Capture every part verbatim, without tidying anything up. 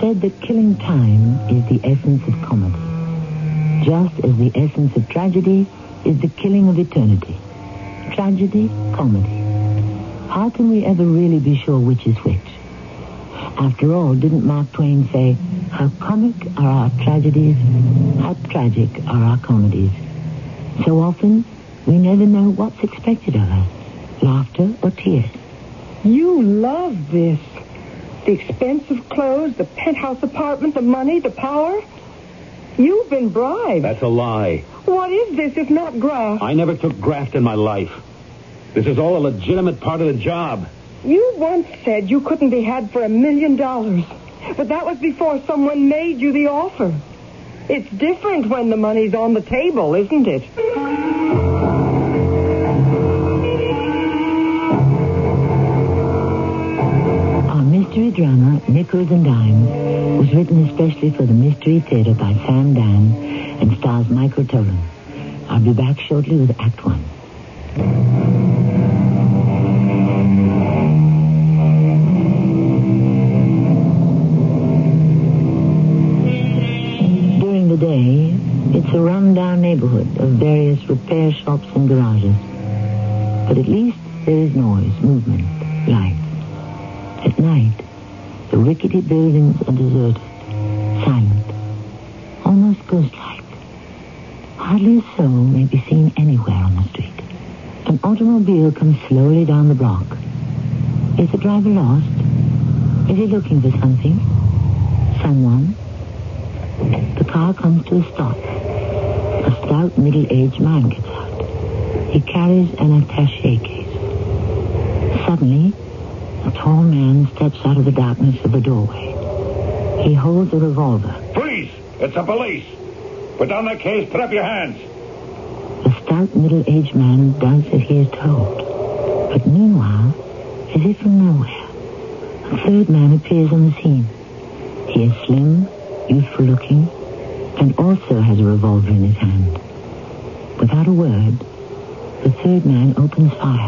said that killing time is the essence of comedy, just as the essence of tragedy is the killing of eternity. Tragedy, comedy. How can we ever really be sure which is which? After all, didn't Mark Twain say, how comic are our tragedies, how tragic are our comedies? So often, we never know what's expected of us, laughter or tears. You love this. The expensive clothes, the penthouse apartment, the money, the power. You've been bribed. That's a lie. What is this if not graft? I never took graft in my life. This is all a legitimate part of the job. You once said you couldn't be had for a million dollars. But that was before someone made you the offer. It's different when the money's on the table, isn't it? Our mystery drama, Nickels and Dimes, was written especially for the Mystery Theater by Sam Dan and stars Michael Tolan. I'll be back shortly with Act One. During the day, it's a run-down neighborhood of various repair shops and garages. But at least there is noise, movement, life. At night, the rickety buildings are deserted, silent, almost ghost-like. Hardly a soul may be seen anywhere on the street. An automobile comes slowly down the block. Is the driver lost? Is he looking for something? Someone? The car comes to a stop. A stout, middle-aged man gets out. He carries an attaché case. Suddenly, a tall man steps out of the darkness of the doorway. He holds a revolver. Freeze! It's the police! Put down that case, put up your hands. The stout, middle-aged man does as he is told. But meanwhile, as if from nowhere, a third man appears on the scene. He is slim, youthful-looking, and also has a revolver in his hand. Without a word, the third man opens fire.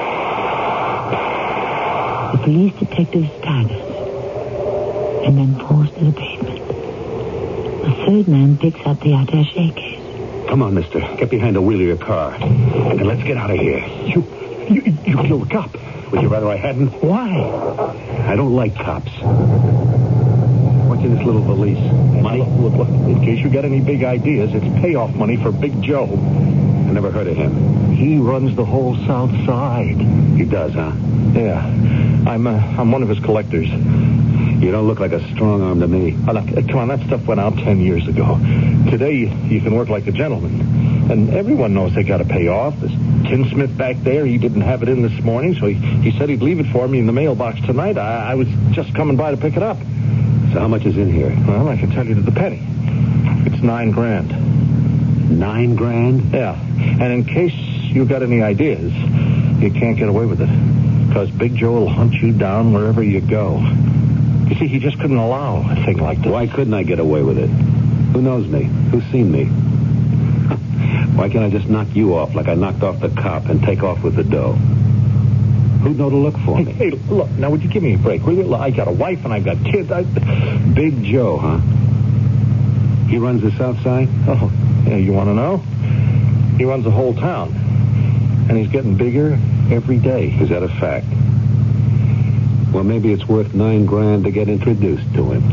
The police detective staggers and then falls to the pavement. The third man picks up the attaché case. Come on, mister. Get behind the wheel of your car. And let's get out of here. You, you, you killed a cop. Would you rather I hadn't? Why? I don't like cops. What's in this little valise? Money? Look, look, in case you get any big ideas, it's payoff money for Big Joe. I never heard of him. He runs the whole South Side. He does, huh? Yeah. I'm, uh, I'm one of his collectors. You don't look like a strong arm to me. Oh, look, uh, come on, that stuff went out ten years ago. Today, you, you can work like a gentleman. And everyone knows they got to pay off. This tinsmith back there, he didn't have it in this morning, so he, he said he'd leave it for me in the mailbox tonight. I, I was just coming by to pick it up. So how much is in here? Well, I can tell you to the penny. It's nine grand. Nine grand? Yeah. And in case you got any ideas, you can't get away with it. Because Big Joe will hunt you down wherever you go. You see, he just couldn't allow a thing like this. Why couldn't I get away with it? Who knows me? Who's seen me? Why can't I just knock you off like I knocked off the cop and take off with the dough? Who'd know to look for Hey, me? hey, look, now would you give me a break? Will you? I got a wife and I've got kids. I... Big Joe, huh? He runs the South Side? Oh, yeah, you want to know? He runs the whole town. And he's getting bigger every day. Is that a fact? Well, maybe it's worth nine grand to get introduced to him.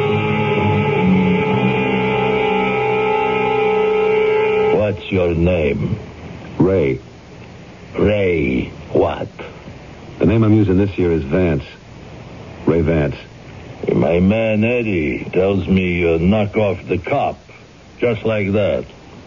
What's your name? Ray. Ray what? The name I'm using this year is Vance. Ray Vance. My man Eddie tells me you knock off the cop. Just like that.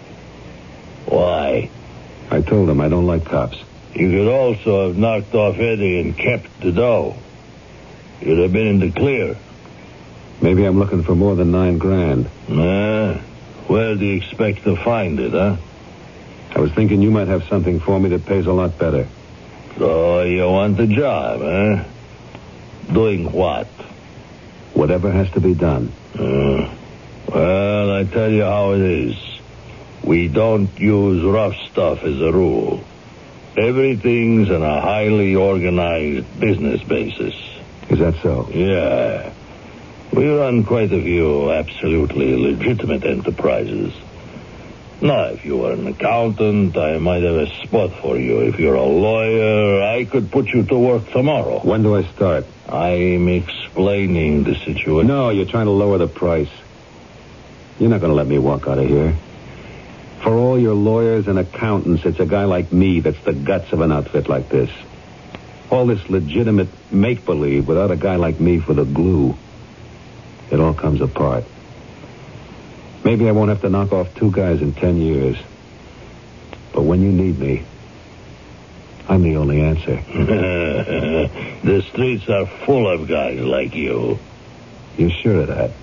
Why? I told him I don't like cops. You could also have knocked off Eddie and kept the dough. You'd have been in the clear. Maybe I'm looking for more than nine grand. Nah. Where do you expect to find it, huh? I was thinking you might have something for me that pays a lot better. So you want the job, huh? Doing what? Whatever has to be done. Uh, well, I tell you how it is. We don't use rough stuff as a rule. Everything's on a highly organized business basis. Is that so? Yeah. We run quite a few absolutely legitimate enterprises. Now, if you were an accountant, I might have a spot for you. If you're a lawyer, I could put you to work tomorrow. When do I start? I'm explaining the situation. No, you're trying to lower the price. You're not going to let me walk out of here. For all your lawyers and accountants, it's a guy like me that's the guts of an outfit like this. All this legitimate make-believe without a guy like me for the glue. It all comes apart. Maybe I won't have to knock off two guys in ten years. But when you need me, I'm the only answer. The streets are full of guys like you. You sure of that?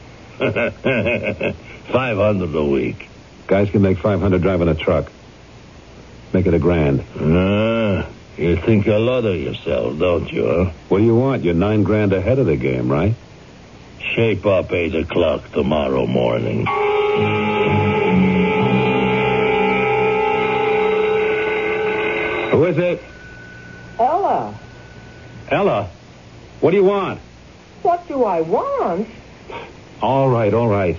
Five hundred a week. Guys can make five hundred driving a truck. Make it a grand. Ah, you think a lot of yourself, don't you, huh? What do you want? You're nine grand ahead of the game, right? Shape up eight o'clock tomorrow morning. Who is it? Ella, Ella. What do you want? what do I want? All right, all right.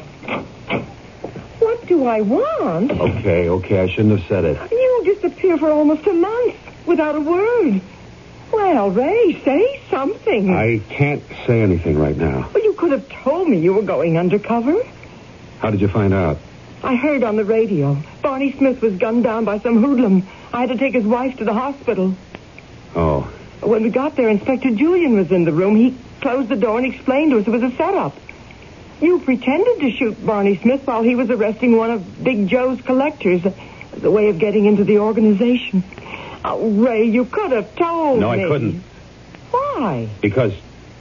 What do I want? Okay, okay, I shouldn't have said it. You disappear for almost a month without a word. Well, Ray, say something. I can't say anything right now. Well, you could have told me you were going undercover. How did you find out? I heard on the radio. Barney Smith was gunned down by some hoodlum. I had to take his wife to the hospital. Oh, When we got there, Inspector Julian was in the room. He closed the door and explained to us it was a setup. You pretended to shoot Barney Smith while he was arresting one of Big Joe's collectors as a way of getting into the organization. Oh, Ray, you could have told no, me. I couldn't. Why? Because,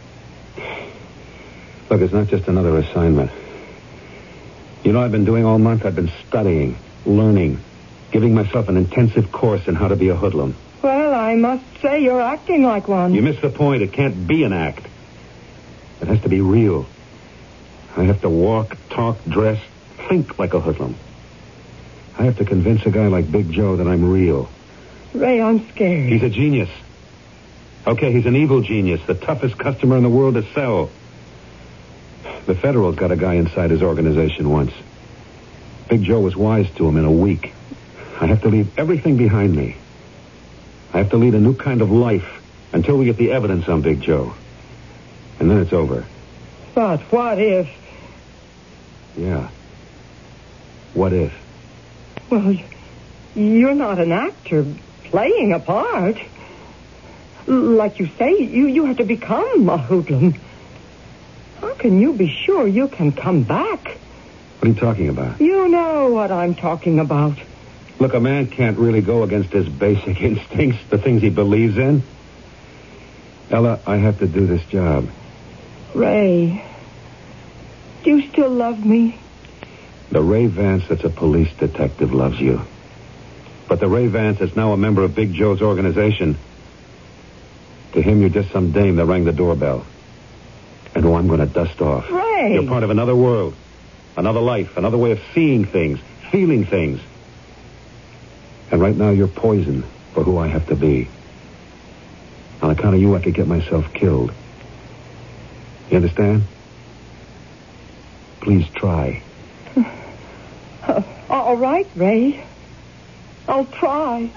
look, it's not just another assignment. You know, I've been doing all month. I've been studying, learning, giving myself an intensive course in how to be a hoodlum. Well, I must say you're acting like one. You missed the point. It can't be an act. It has to be real. I have to walk, talk, dress, think like a hoodlum. I have to convince a guy like Big Joe that I'm real. Ray, I'm scared. He's a genius. Okay, he's an evil genius, the toughest customer in the world to sell. The Federal's got a guy inside his organization once. Big Joe was wise to him in a week. I have to leave everything behind me. I have to lead a new kind of life until we get the evidence on Big Joe. And then it's over. But what if... Yeah. What if? Well, you're not an actor playing a part. Like you say, you, you have to become a hoodlum. How can you be sure you can come back? What are you talking about? You know what I'm talking about. Look, a man can't really go against his basic instincts, the things he believes in. Ella, I have to do this job. Ray, do you still love me? The Ray Vance that's a police detective loves you. But the Ray Vance that's now a member of Big Joe's organization, to him you're just some dame that rang the doorbell. And who I'm going to dust off. Ray! You're part of another world, another life, another way of seeing things, feeling things. And right now you're poison for who I have to be. On account of you, I could get myself killed. You understand? Please try. Uh, all right, Ray. I'll try.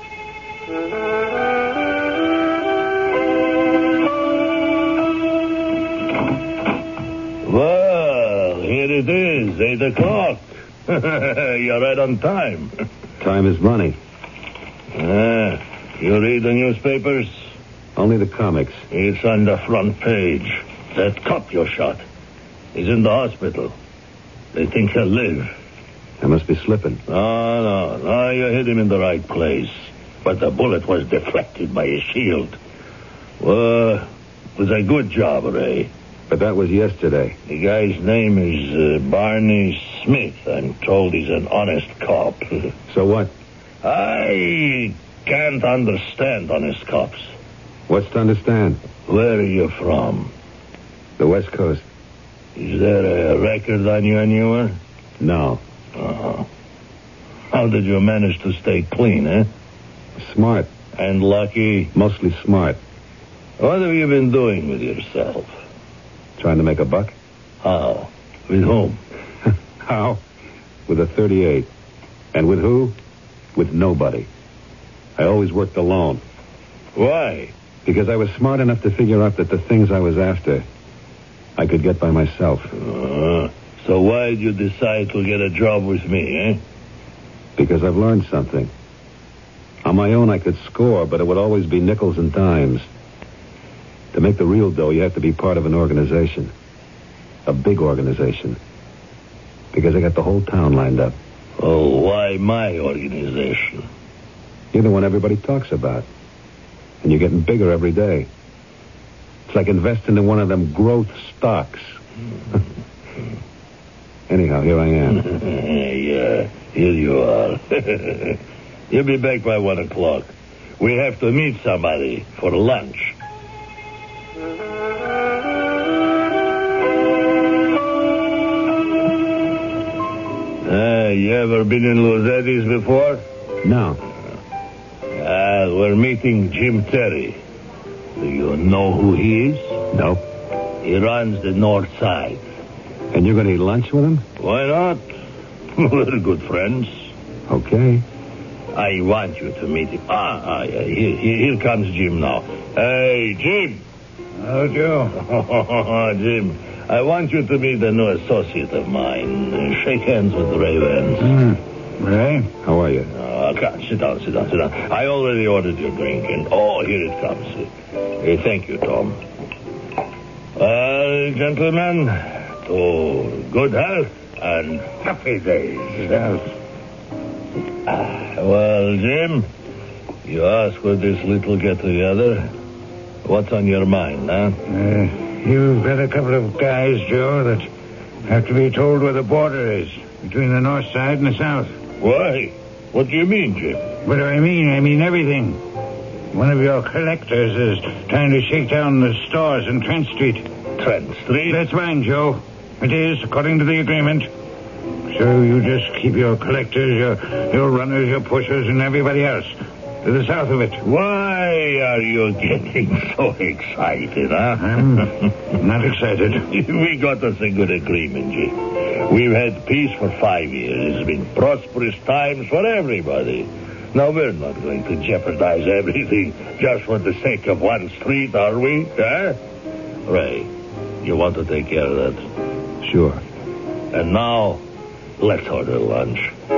Well, here it is, eight o'clock. You're right on time. Time is money. Ah, you read the newspapers? Only the comics. It's on the front page. That cop you shot. He's in the hospital. They think he'll live. I must be slipping. No, no, no, you hit him in the right place. But the bullet was deflected by his shield. Well, it was a good job, Ray. But that was yesterday. The guy's name is uh, Barney Smith. I'm told he's an honest cop. So what? I can't understand honest cops. What's to understand? Where are you from? The West Coast. Is there a record on you anywhere? No. Uh-huh. How did you manage to stay clean, eh? Smart. And lucky? Mostly smart. What have you been doing with yourself? Trying to make a buck? How? With whom? How? With a thirty-eight. And with who? With nobody. I always worked alone. Why? Because I was smart enough to figure out that the things I was after, I could get by myself. Uh, so why did you decide to get a job with me, eh? Because I've learned something. On my own, I could score, but it would always be nickels and dimes. To make the real dough, you have to be part of an organization. A big organization. Because I got the whole town lined up. Oh, why my organization? You're the one everybody talks about. And you're getting bigger every day. It's like investing in one of them growth stocks. Anyhow, here I am. Yeah, here you are. You'll be back by one o'clock. We have to meet somebody for lunch. Uh, you ever been in Luzetti's before? No. Uh, we're meeting Jim Terry. Do you know who he is? No. He runs the north side. And you're going to eat lunch with him? Why not? We're good friends. Okay. I want you to meet him. Ah, ah yeah, here, here comes Jim now. Hey, Jim. Hello, Joe. Jim, I want you to meet a new associate of mine. Uh, shake hands with Ray Vance. Mm. Ray? How are you? Uh, come, sit down, sit down, sit down. I already ordered your drink, and oh, here it comes. Hey, thank you, Tom. Well, gentlemen, to good health and happy days. Health. Ah, well, Jim, you asked for this little get-together. What's on your mind, huh? Uh, you've got a couple of guys, Joe, that have to be told where the border is between the north side and the south. Why? What do you mean, Jim? What do I mean? I mean everything. One of your collectors is trying to shake down the stores in Trent Street. Trent Street? That's fine, Joe. It is, according to the agreement. So you just keep your collectors, your, your runners, your pushers, and everybody else to the south of it. Why are you getting so excited, huh? I'm not excited. We got us a good agreement, Jim. We've had peace for five years. It's been prosperous times for everybody. Now, we're not going to jeopardize everything just for the sake of one street, are we? Huh? Ray, you want to take care of that? Sure. And now, let's order lunch.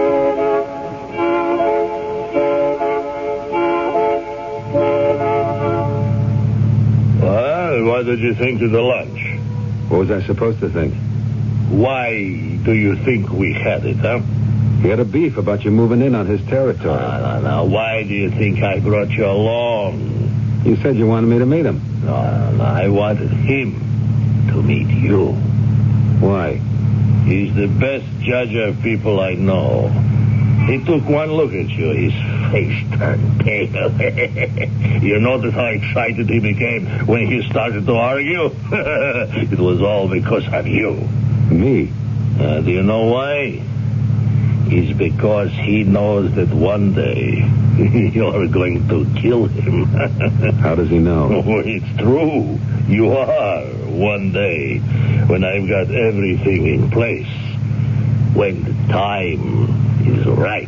Well, what did you think of the lunch? What was I supposed to think? Why do you think we had it, huh? He had a beef about you moving in on his territory. No, no, no. Why do you think I brought you along? You said you wanted me to meet him. No, no, no. I wanted him to meet you. Why? He's the best judge of people I know. He took one look at you. His face turned pale. You notice how excited he became when he started to argue? It was all because of you. Me? Uh, do you know why? It's because he knows that one day you're going to kill him. How does he know? Oh, it's true. You are one day when I've got everything in place. When the time is right.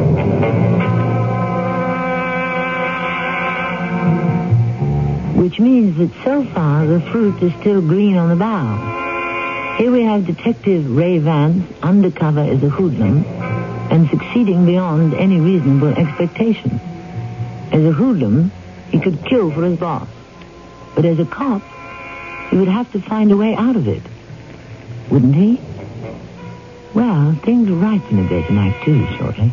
Which means that so far the fruit is still green on the bough. Here we have Detective Ray Vance undercover as a hoodlum and succeeding beyond any reasonable expectation. As a hoodlum, he could kill for his boss. But as a cop, he would have to find a way out of it. Wouldn't he? Well, things will ripen a bit in Act Two shortly.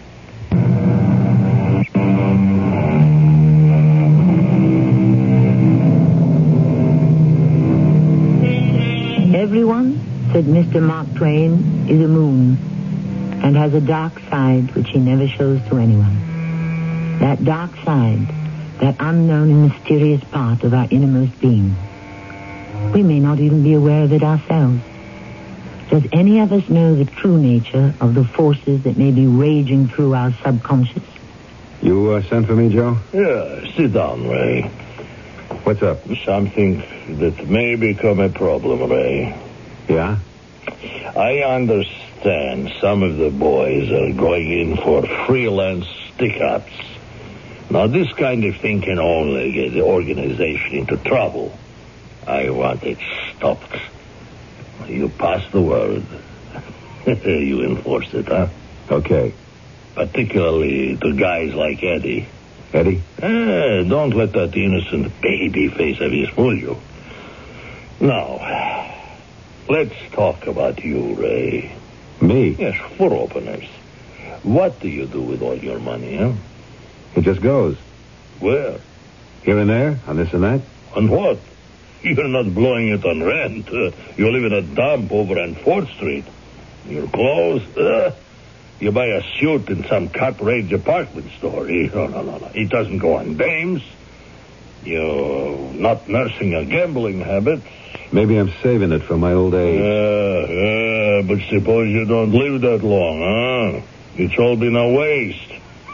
Everyone, said Mister Mark Twain, is a moon and has a dark side which he never shows to anyone. That dark side, that unknown and mysterious part of our innermost being. We may not even be aware of it ourselves. Does any of us know the true nature of the forces that may be raging through our subconscious? You uh, sent for me, Joe? Yeah, sit down, Ray. What's up? Something that may become a problem, Ray. Yeah? I understand some of the boys are going in for freelance stick-ups. Now, this kind of thing can only get the organization into trouble. I want it stopped. You pass the word. You enforce it, huh? Okay. Particularly to guys like Eddie. Eddie? Eh, don't let that innocent baby face of his fool you. Now, let's talk about you, Ray. Me? Yes, for openers. What do you do with all your money, huh? It just goes. Where? Here and there, on this and that. On what? You're not blowing it on rent. Uh, you live in a dump over on fourth Street. Your clothes? Uh, you buy a suit in some cut-rate department store. No, no, no, no. It doesn't go on dames. You're not nursing a gambling habit. Maybe I'm saving it for my old age. Yeah, yeah, but suppose you don't live that long, huh? It's all been a waste.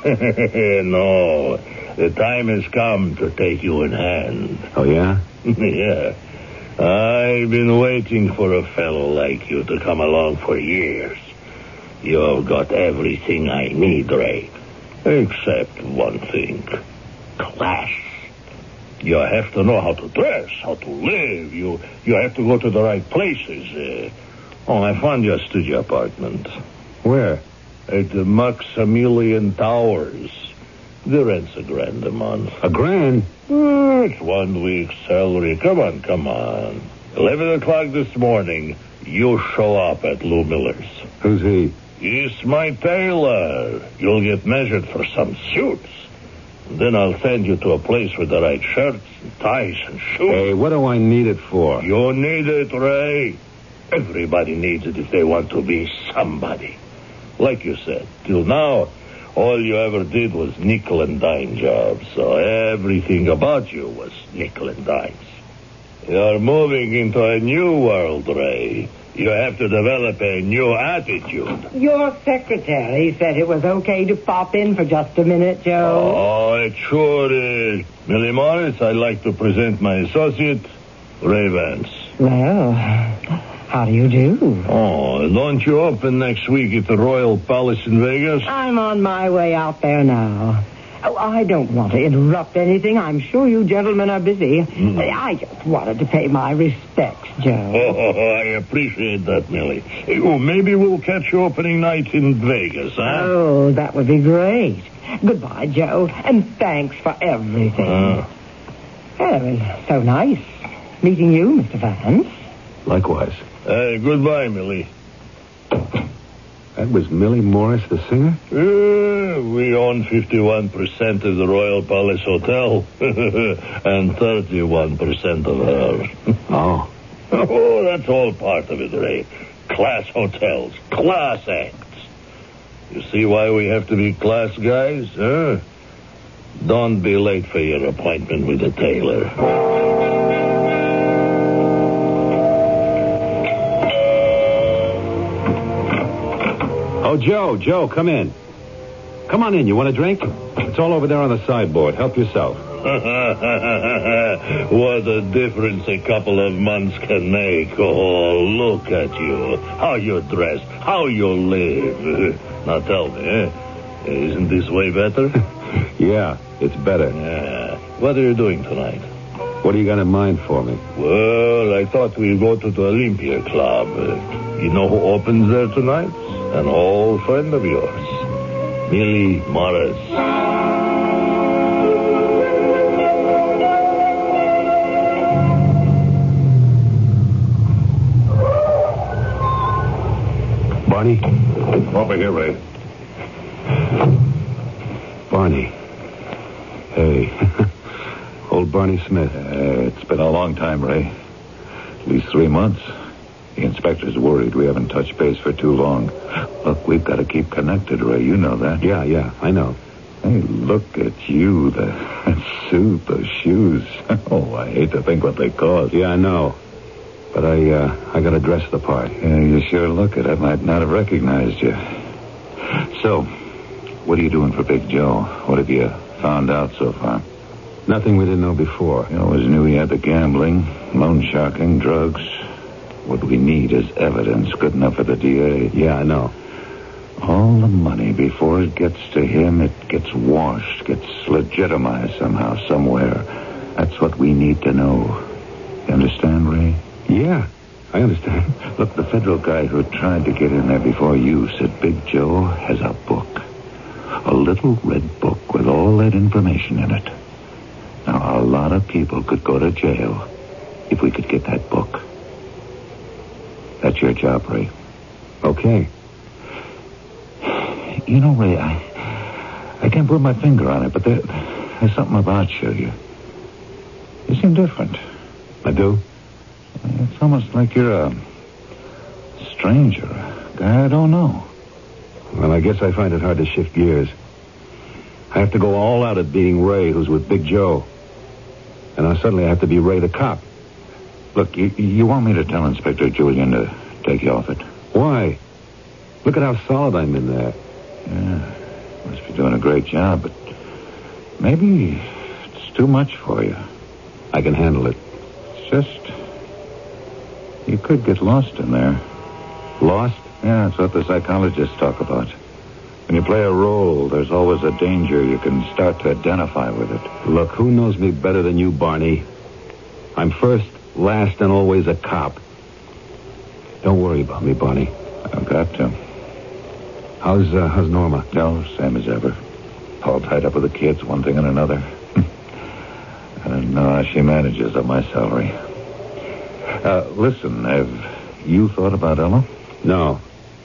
No, the time has come to take you in hand. Oh, yeah? Yeah. I've been waiting for a fellow like you to come along for years. You've got everything I need, Ray. Except one thing. Class. You have to know how to dress, how to live. You you have to go to the right places. Uh, oh, I found your studio apartment. Where? At the Maximilian Towers. The rent's a grand a month. A grand? Oh, it's one week's salary. Come on, come on. Eleven o'clock this morning, you show up at Lou Miller's. Who's he? He's my tailor. You'll get measured for some suits. Then I'll send you to a place with the right shirts and ties and shoes. Hey, what do I need it for? You need it, Ray. Everybody needs it if they want to be somebody. Like you said, till now, all you ever did was nickel and dime jobs, so everything about you was nickel and dimes. You're moving into a new world, Ray. You have to develop a new attitude. Your secretary said it was okay to pop in for just a minute, Joe. Oh, it sure is. Millie Morris, I'd like to present my associate, Ray Vance. Well, how do you do? Oh, don't you open next week at the Royal Palace in Vegas? I'm on my way out there now. Oh, I don't want to interrupt anything. I'm sure you gentlemen are busy. Mm. I just wanted to pay my respects, Joe. Oh, I appreciate that, Millie. Oh, maybe we'll catch you opening night in Vegas, huh? Oh, that would be great. Goodbye, Joe, and thanks for everything. Uh. Well, it's so nice meeting you, Mister Vance. Likewise. Uh, goodbye, Millie. That was Millie Morris, the singer? Uh, we own fifty-one percent of the Royal Palace Hotel and thirty-one percent of her. Oh. Oh, that's all part of it, Ray. Class hotels, class acts. You see why we have to be class guys, huh? Don't be late for your appointment with the tailor. Oh, Joe, Joe, come in. Come on in. You want a drink? It's all over there on the sideboard. Help yourself. What a difference a couple of months can make. Oh, look at you. How you dress. How you live. Now tell me, eh? Isn't this way better? Yeah, it's better. Yeah. What are you doing tonight? What do you got in mind for me? Well, I thought we'd go to the Olympia Club. Uh, you know who opens there tonight? An old friend of yours, Millie Morris. Barney? Over here, Ray. Barney. Hey. Old Barney Smith. Uh, it's been a long time, Ray. At least three months. The inspector's worried we haven't touched base for too long. Look, we've got to keep connected, Ray. You know that. Yeah, yeah, I know. Hey, look at you. The suit, those shoes. Oh, I hate to think what they cost. Yeah, I know. But I, uh, I got to dress the part. Yeah, you sure look it. I might not have recognized you. So, what are you doing for Big Joe? What have you found out so far? Nothing we didn't know before. You always knew he had the gambling, loan sharking, drugs. What we need is evidence good enough for the D A. Yeah, I know. All the money, before it gets to him, it gets washed, gets legitimized somehow, somewhere. That's what we need to know. You understand, Ray? Yeah, I understand. Look, the federal guy who tried to get in there before you said Big Joe has a book. A little red book with all that information in it. Now, a lot of people could go to jail if we could get that book. That's your job, Ray. Okay. You know, Ray, I, I can't put my finger on it, but there, there's something about you. you. You seem different. I do? It's almost like you're a stranger, a guy I don't know. Well, I guess I find it hard to shift gears. I have to go all out at beating Ray, who's with Big Joe. And now suddenly I have to be Ray the cop. Look, you, you want me to tell Inspector Julian to take you off it? Why? Look at how solid I'm in there. Yeah, must be doing a great job, but maybe it's too much for you. I can handle it. It's just, you could get lost in there. Lost? Yeah, that's what the psychologists talk about. When you play a role, there's always a danger you can start to identify with it. Look, who knows me better than you, Barney? I'm first, last, and always a cop. Don't worry about me, Barney. I've got to. How's, uh, how's Norma? No, same as ever. All tied up with the kids, one thing and another. I don't know how she manages on my salary. Uh, listen, have you thought about Ella? No.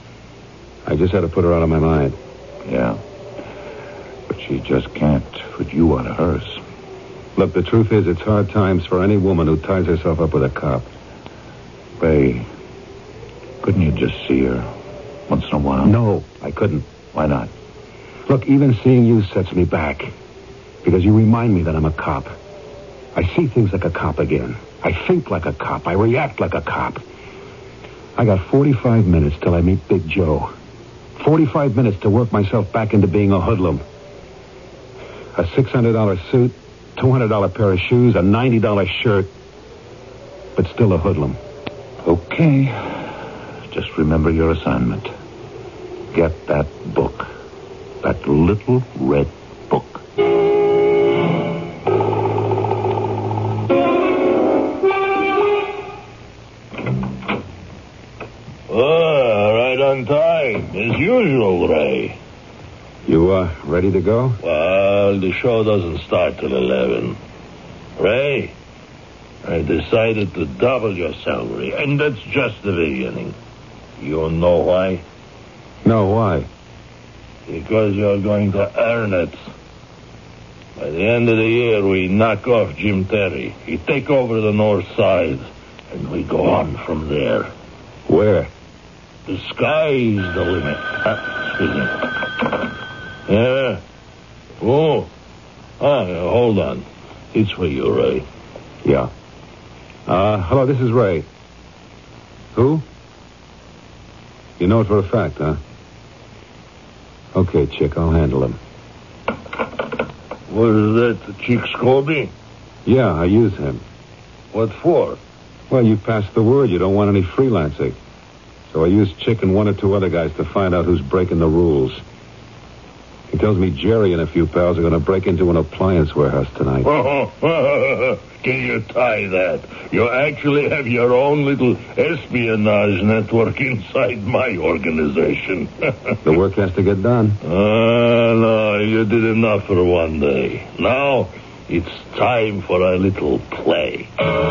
I just had to put her out of my mind. Yeah. But she just can't put you out of hers. Look, the truth is it's hard times for any woman who ties herself up with a cop. Ray, couldn't you just see her once in a while? No, I couldn't. Why not? Look, even seeing you sets me back. Because you remind me that I'm a cop. I see things like a cop again. I think like a cop. I react like a cop. I got forty-five minutes till I meet Big Joe. forty-five minutes to work myself back into being a hoodlum. A six hundred dollars suit, two hundred dollars pair of shoes, a ninety dollars shirt. But still a hoodlum. Okay. Just remember your assignment. Get that book. That little red book. Oh, right on time, as usual, Ray. You, uh, ready to go? Well, the show doesn't start till eleven. Ray, I decided to double your salary, and that's just the beginning. You know why? No, why? Because you're going to earn it. By the end of the year, we knock off Jim Terry. He take over the north side, and we go on from there. Where? The sky's the limit. Uh, excuse me. Yeah. Oh. Ah, hold on. It's for you, Ray. Yeah. Uh, hello, this is Ray. Who? You know it for a fact, huh? Okay, chick, I'll handle him. What is that, the chick Scobie? Yeah, I use him. What for? Well, you passed the word you don't want any freelancing. So I use Chick and one or two other guys to find out who's breaking the rules. He tells me Jerry and a few pals are going to break into an appliance warehouse tonight. Can you tie that? You actually have your own little espionage network inside my organization. The work has to get done. Ah, uh, no, you did enough for one day. Now, it's time for a little play.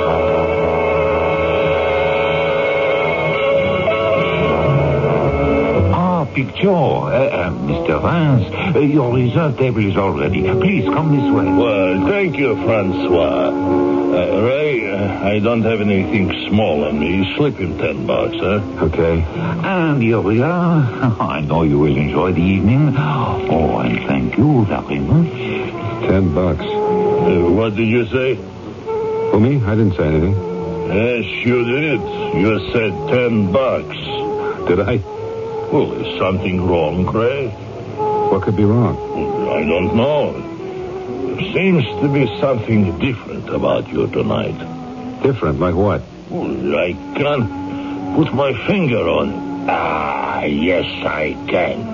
Big Joe, uh, uh, Mister Vance, uh, your reserve table is all ready. Please come this way. Well, thank you, Francois. Uh, Ray, uh, I don't have anything small on me. Slip him ten bucks, huh? Okay. And here we are. I know you will enjoy the evening. Oh, and thank you very much. Ten bucks. Uh, what did you say? For me? I didn't say anything. Yes, you did. You said ten bucks. Did I? Well, is something wrong, Ray? What could be wrong? I don't know. seems to be something different about you tonight. Different? Like what? Well, I can't put my finger on it. Ah, yes, I can.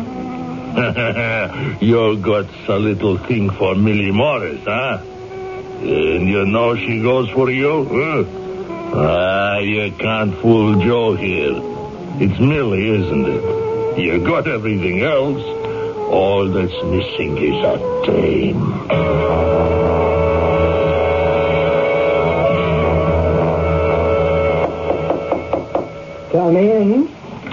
You got a little thing for Millie Morris, huh? And you know she goes for you? Huh? Ah, you can't fool Joe here. It's Millie, isn't it? You got everything else. All that's missing is a dame. Come in.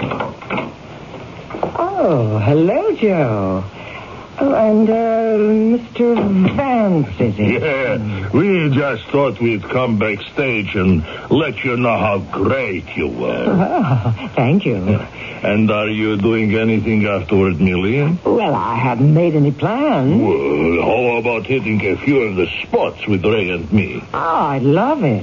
Oh, hello, Joe. Oh, and, uh, Mister Vance, is it? Yeah, we just thought we'd come backstage and let you know how great you were. Oh, thank you. And are you doing anything afterward, Millie? Well, I haven't made any plans. Well, how about hitting a few of the spots with Ray and me? Oh, I'd love it.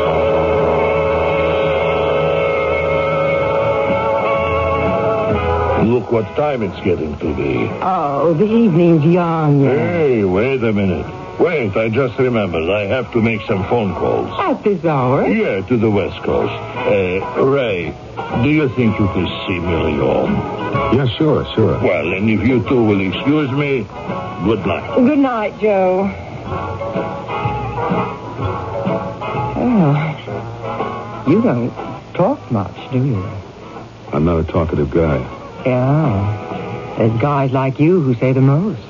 Look what time it's getting to be. Oh, the evening's young. Hey, wait a minute. Wait, I just remembered. I have to make some phone calls. At this hour? Yeah, to the West Coast. Uh, Ray, do you think you could see Millie home? Yeah, sure, sure. Well, and if you two will excuse me, good night. Good night, Joe. Oh, you don't talk much, do you? I'm not a talkative guy. Yeah. There's guys like you who say the most.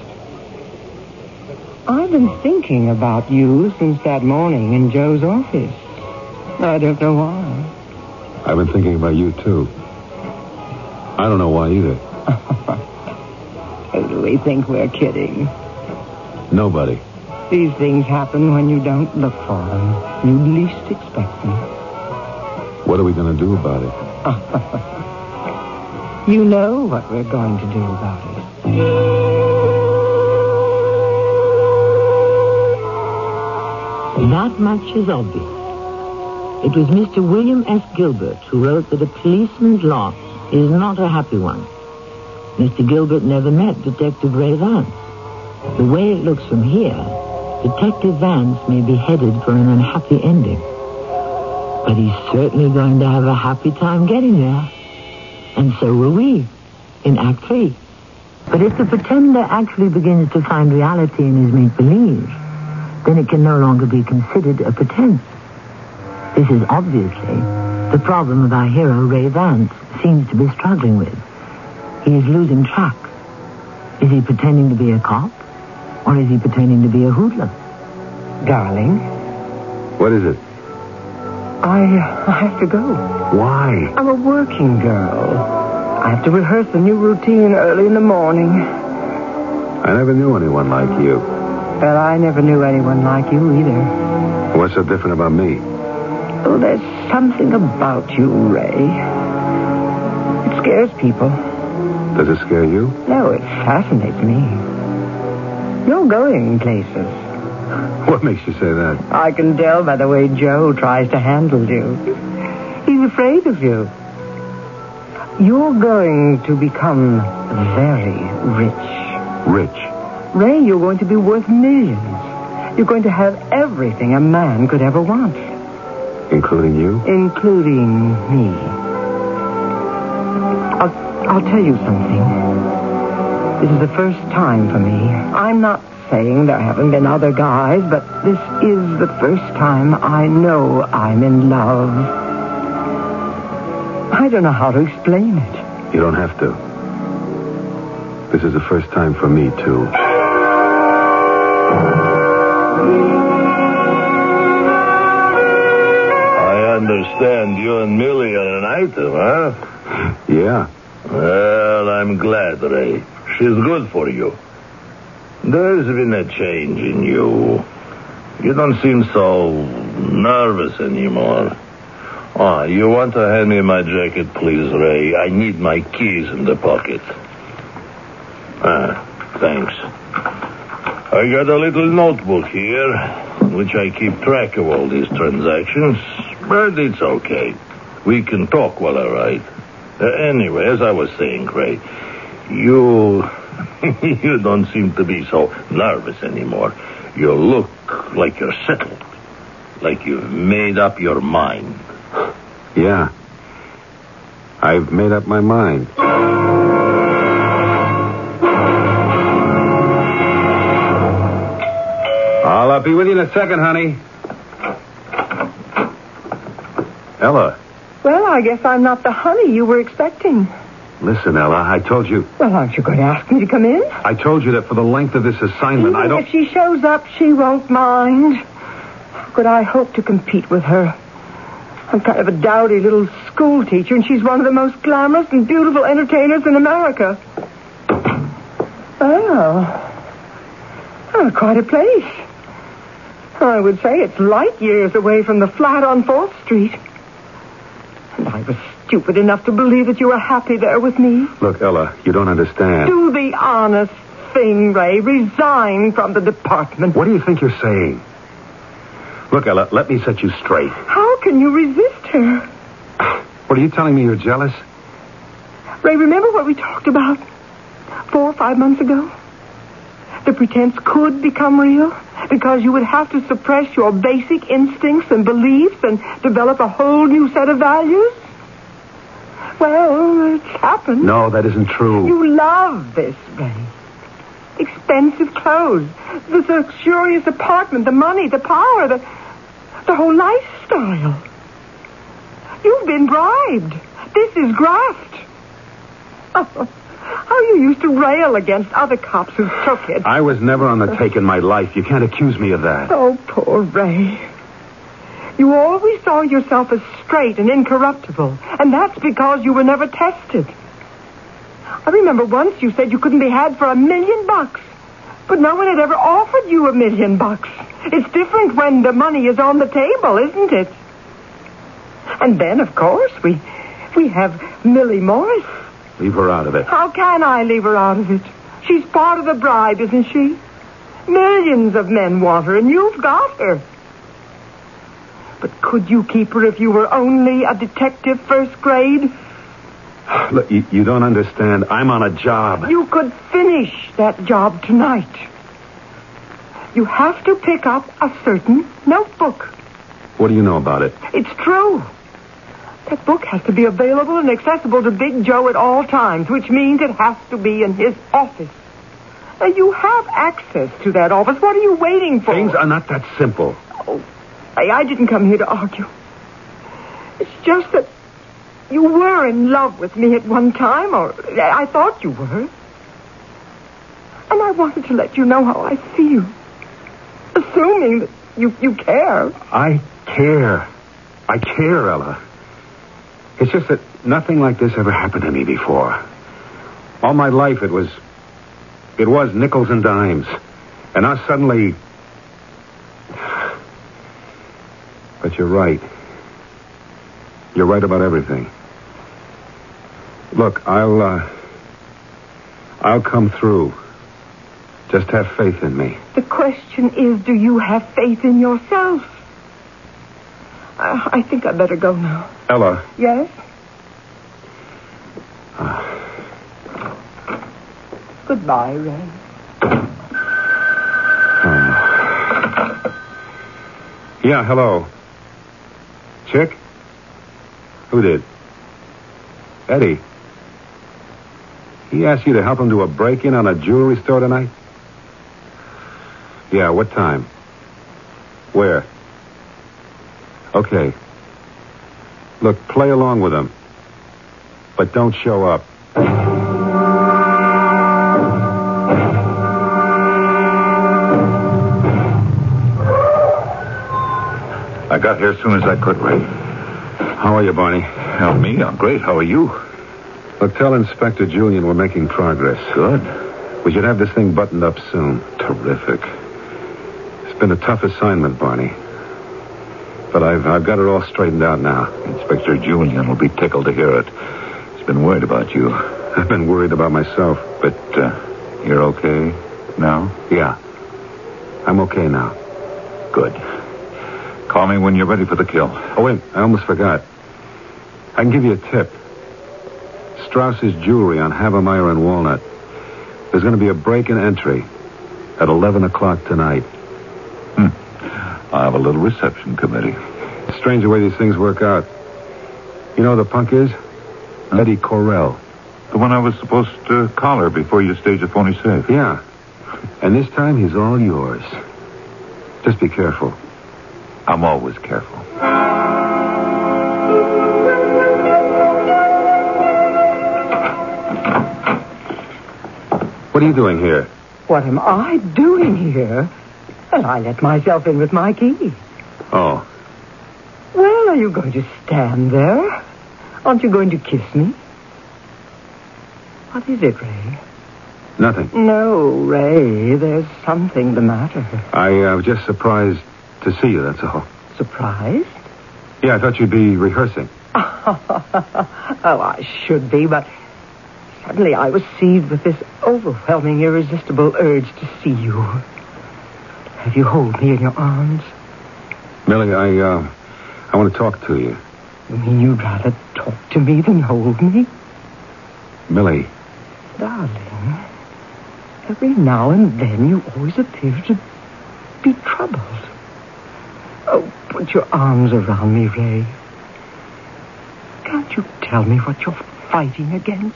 I've been thinking about you since that morning in Joe's office. I don't know why. I've been thinking about you, too. I don't know why either. Who do we think we're kidding? Nobody. These things happen when you don't look for them. You least expect them. What are we going to do about it? You know what we're going to do about it. That much is obvious. It was Mister William S. Gilbert who wrote that a policeman's lot is not a happy one. Mister Gilbert never met Detective Ray Vance. The way it looks from here, Detective Vance may be headed for an unhappy ending. But he's certainly going to have a happy time getting there. And so will we, in Act Three. But if the pretender actually begins to find reality in his make-believe, then it can no longer be considered a pretense. This is obviously the problem of our hero, Ray Vance, seems to be struggling with. He is losing track. Is he pretending to be a cop? Or is he pretending to be a hoodlum? Darling, What is it? I, I have to go. Why? I'm a working girl. I have to rehearse a new routine early in the morning. I never knew anyone like you. But I never knew anyone like you either. What's so different about me? Oh, there's something about you, Ray. It scares people. Does it scare you? No, it fascinates me. You're going places. What makes you say that? I can tell by the way Joe tries to handle you. He's afraid of you. You're going to become very rich. Rich? Ray, you're going to be worth millions. You're going to have everything a man could ever want. Including you? Including me. I'll, I'll tell you something. This is the first time for me. I'm not saying there haven't been other guys, but this is the first time I know I'm in love. I don't know how to explain it. You don't have to. This is the first time for me, too. I understand you and Millie are an item, huh? Yeah. Well, I'm glad, Ray. She's good for you. There's been a change in you. You don't seem so nervous anymore. Oh, you want to hand me my jacket, please, Ray? I need my keys in the pocket. Ah, thanks. I got a little notebook here, in which I keep track of all these transactions, but it's okay. We can talk while I write. Uh, anyway, as I was saying, Ray, you... you don't seem to be so nervous anymore. You look like you're settled. Like you've made up your mind. Yeah. I've made up my mind. I'll uh, be with you in a second, honey. Ella. Well, I guess I'm not the honey you were expecting. Listen, Ella, I told you... Well, aren't you going to ask me to come in? I told you that for the length of this assignment, Even I don't... if she shows up, she won't mind. But I hope to compete with her. I'm kind of a dowdy little school teacher, and she's one of the most glamorous and beautiful entertainers in America. Oh. Oh, quite a place. I would say it's light years away from the flat on fourth Street. And I was stupid enough to believe that you were happy there with me. Look, Ella, you don't understand. Do the honest thing, Ray. Resign from the department. What do you think you're saying? Look, Ella, let me set you straight. How can you resist her? What, are you telling me you're jealous? Ray, remember what we talked about four or five months ago? The pretense could become real because you would have to suppress your basic instincts and beliefs and develop a whole new set of values? Well, it's happened. No, that isn't true. You love this, Ray. Expensive clothes, the luxurious apartment, the money, the power, the, the whole lifestyle. You've been bribed. This is graft. Oh, how you used to rail against other cops who took it. I was never on the take in my life. You can't accuse me of that. Oh, poor Ray. You always saw yourself as straight and incorruptible, and that's because you were never tested. I remember once you said you couldn't be had for a million bucks, but no one had ever offered you a million bucks. It's different when the money is on the table, isn't it? And then, of course, we we have Millie Morris. Leave her out of it. How can I leave her out of it? She's part of the bribe, isn't she? Millions of men want her, and you've got her. But could you keep her if you were only a detective first grade? Look, you, you don't understand. I'm on a job. You could finish that job tonight. You have to pick up a certain notebook. What do you know about it? It's true. That book has to be available and accessible to Big Joe at all times, which means it has to be in his office. Now, you have access to that office. What are you waiting for? Things are not that simple. Oh, I, I didn't come here to argue. It's just that you were in love with me at one time, or I thought you were. And I wanted to let you know how I feel. Assuming that you, you care. I care. I care, Ella. It's just that nothing like this ever happened to me before. All my life it was... It was nickels and dimes. And now suddenly... But you're right. You're right about everything. Look, I'll, uh... I'll come through. Just have faith in me. The question is, do you have faith in yourself? Uh, I think I'd better go now. Ella. Yes? Uh. Goodbye, Ray. Oh. Yeah, hello. Chick? Who did? Eddie. He asked you to help him do a break-in on a jewelry store tonight? Yeah, what time? Where? Okay. Look, play along with him. But don't show up. I got here as soon as I could, Ray. How are you, Barney? Hell, me? I'm great. How are you? Look, tell Inspector Julian we're making progress. Good. We should have this thing buttoned up soon. Terrific. It's been a tough assignment, Barney. But I've I've got it all straightened out now. Inspector Julian will be tickled to hear it. He's been worried about you. I've been worried about myself. But uh, you're okay now? Yeah. I'm okay now. Good. Call me when you're ready for the kill. Oh, wait. I almost forgot. I can give you a tip. Strauss's Jewelry on Havermeyer and Walnut. There's going to be a break-in entry at eleven o'clock tonight. I have a little reception committee. Strange the way these things work out. You know who the punk is? Huh? Eddie Correll. The one I was supposed to collar before you stage a phony safe. Yeah. And this time he's all yours. Just be careful. I'm always careful. What are you doing here? What am I doing here? Well, I let myself in with my key. Oh. Well, are you going to stand there? Aren't you going to kiss me? What is it, Ray? Nothing. No, Ray, there's something the matter. I uh, was just surprised to see you, that's all. Surprised? Yeah, I thought you'd be rehearsing. Oh, I should be, but suddenly I was seized with this overwhelming, irresistible urge to see you. Have you hold me in your arms? Millie, I, uh, I want to talk to you. You mean you'd rather talk to me than hold me? Millie. Darling, every now and then you always appear to be troubled. Oh, put your arms around me, Ray. Can't you tell me what you're fighting against?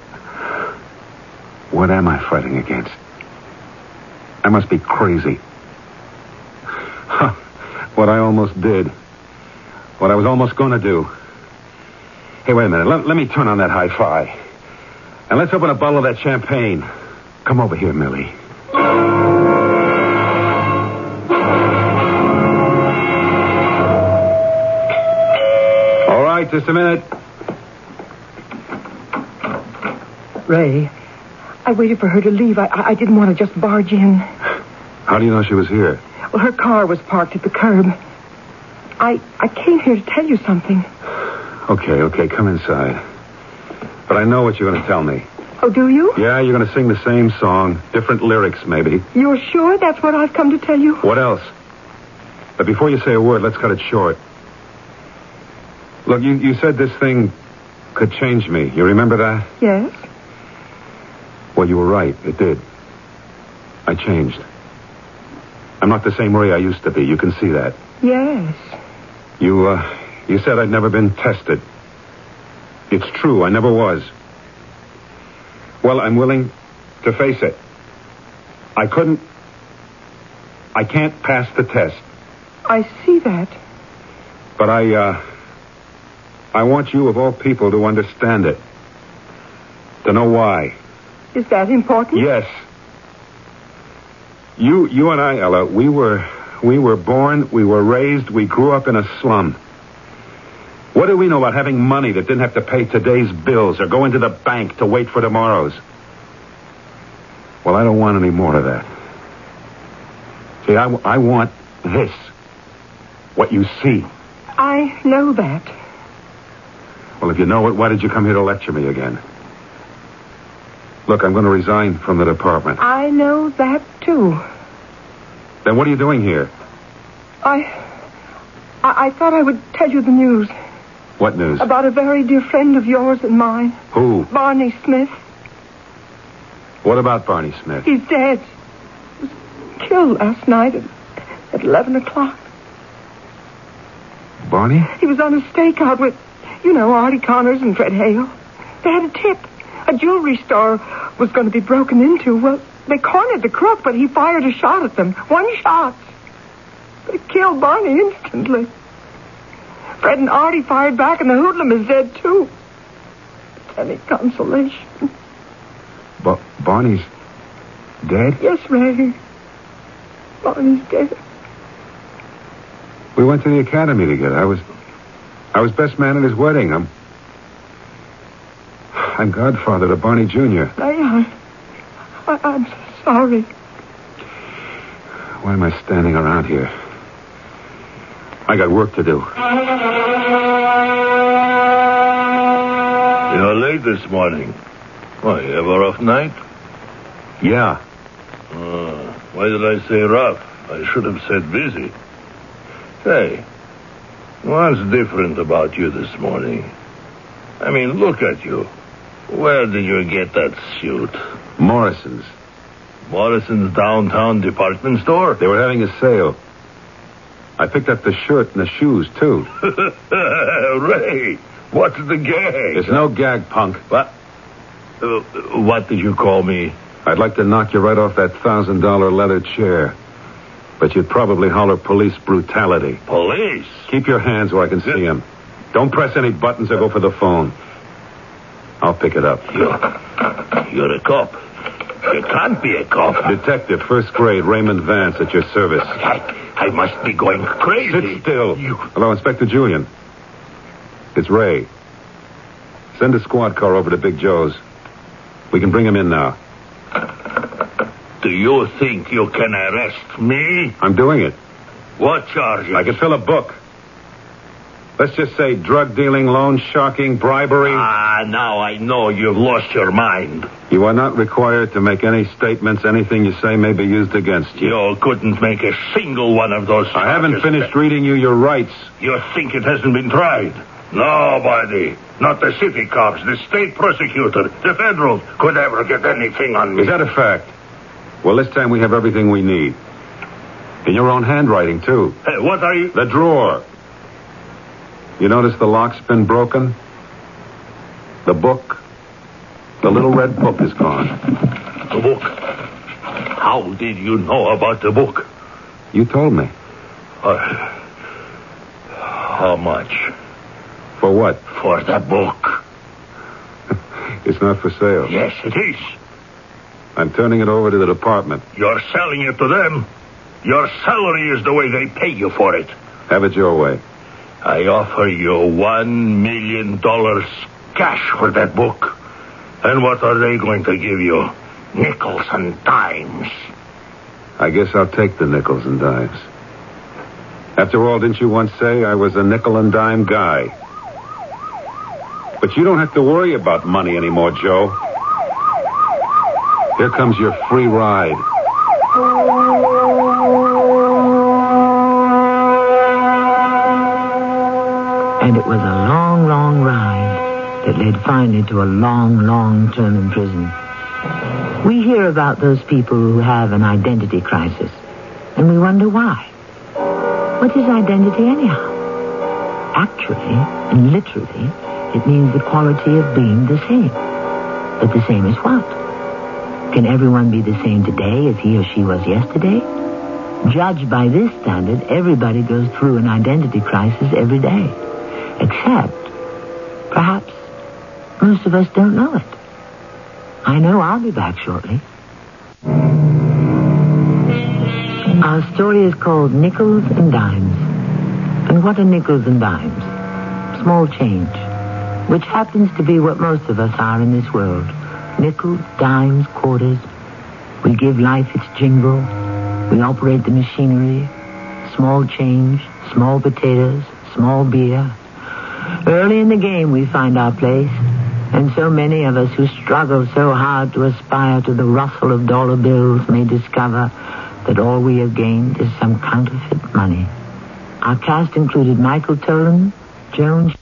What am I fighting against? I must be crazy. Huh. What I almost did. What I was almost going to do. Hey, wait a minute. Let, let me turn on that hi-fi. And let's open a bottle of that champagne. Come over here, Millie. All right, just a minute. Ray, I waited for her to leave. I, I, I didn't want to just barge in. How do you know she was here? Well, her car was parked at the curb. I, I came here to tell you something. Okay, okay, come inside. But I know what you're going to tell me. Oh, do you? Yeah, you're going to sing the same song. Different lyrics, maybe. You're sure that's what I've come to tell you? What else? But before you say a word, let's cut it short. Look, you, you said this thing could change me. You remember that? Yes. Well, you were right. It did. I changed. I'm not the same Ray I used to be. You can see that. Yes. You, uh, you said I'd never been tested. It's true. I never was. Well, I'm willing to face it. I couldn't... I can't pass the test. I see that. But I, uh... I want you, of all people, to understand it. To know why. Is that important? Yes. You, you and I, Ella, we were... We were born, we were raised, we grew up in a slum. What do we know about having money that didn't have to pay today's bills or go into the bank to wait for tomorrow's? Well, I don't want any more of that. See, I, I want this. What you see. I know that. Well, if you know it, why did you come here to lecture me again? Look, I'm going to resign from the department. I know that, too. Then what are you doing here? I... I, I thought I would tell you the news. What news? About a very dear friend of yours and mine. Who? Barney Smith. What about Barney Smith? He's dead. He was killed last night at, at eleven o'clock. Barney? He was on a stakeout with, you know, Artie Connors and Fred Hale. They had a tip. A jewelry store was going to be broken into. Well, they cornered the crook, but he fired a shot at them. One shot. But it killed Barney instantly. Fred and Artie fired back, and the hoodlum is dead, too. Any consolation? But Barney's dead? Yes, Ray. Barney's dead. We went to the academy together. I was... I was best man at his wedding. I'm... I'm godfather to Barney Junior Ray, I... I I'm so sorry. Why am I standing around here? I got work to do. You're late this morning. Why, you have a rough night? Yeah. Uh, why did I say rough? I should have said busy. Say, what's different about you this morning? I mean, look at you. Where did you get that suit? Morrison's. Morrison's downtown department store? They were having a sale. I picked up the shirt and the shoes, too. Ray, what's the gag? There's no gag, punk. What? Uh, what did you call me? I'd like to knock you right off that thousand dollar leather chair. But you'd probably holler police brutality. Police? Keep your hands where I can see them. Don't press any buttons or go for the phone. I'll pick it up. You're, you're a cop. You can't be a cop. Detective, first grade, Raymond Vance, at your service. I, I must be going crazy. Sit still. You... Hello, Inspector Julian. It's Ray. Send a squad car over to Big Joe's. We can bring him in now. Do you think you can arrest me? I'm doing it. What charges? I can fill a book. Let's just say drug dealing, loan sharking, bribery. Ah, now I know you've lost your mind. You are not required to make any statements. Anything you say may be used against you. You couldn't make a single one of those charges. I haven't finished reading you your rights. You think it hasn't been tried? Nobody, not the city cops, the state prosecutor, the federal, could ever get anything on me. Is that a fact? Well, this time we have everything we need. In your own handwriting, too. Hey, what are you... The drawer. You notice the lock's been broken? The book? The little red book is gone. The book? How did you know about the book? You told me. Uh, how much? For what? For the book. It's not for sale. Yes, it is. I'm turning it over to the department. You're selling it to them. Your salary is the way they pay you for it. Have it your way. I offer you one million dollars cash for that book. And what are they going to give you? Nickels and dimes. I guess I'll take the nickels and dimes. After all, didn't you once say I was a nickel and dime guy? But you don't have to worry about money anymore, Joe. Here comes your free ride. And it was a long, long ride that led finally to a long, long term in prison. We hear about those people who have an identity crisis, and we wonder why. What is identity anyhow? Actually, and literally, it means the quality of being the same. But the same as what? Can everyone be the same today as he or she was yesterday? Judged by this standard, everybody goes through an identity crisis every day. Except, perhaps, most of us don't know it. I know I'll be back shortly. Our story is called Nickels and Dimes. And what are nickels and dimes? Small change, which happens to be what most of us are in this world. Nickels, dimes, quarters. We give life its jingle. We operate the machinery. Small change, small potatoes, small beer. Early in the game we find our place, and so many of us who struggle so hard to aspire to the rustle of dollar bills may discover that all we have gained is some counterfeit money. Our cast included Michael Tolan, Joan...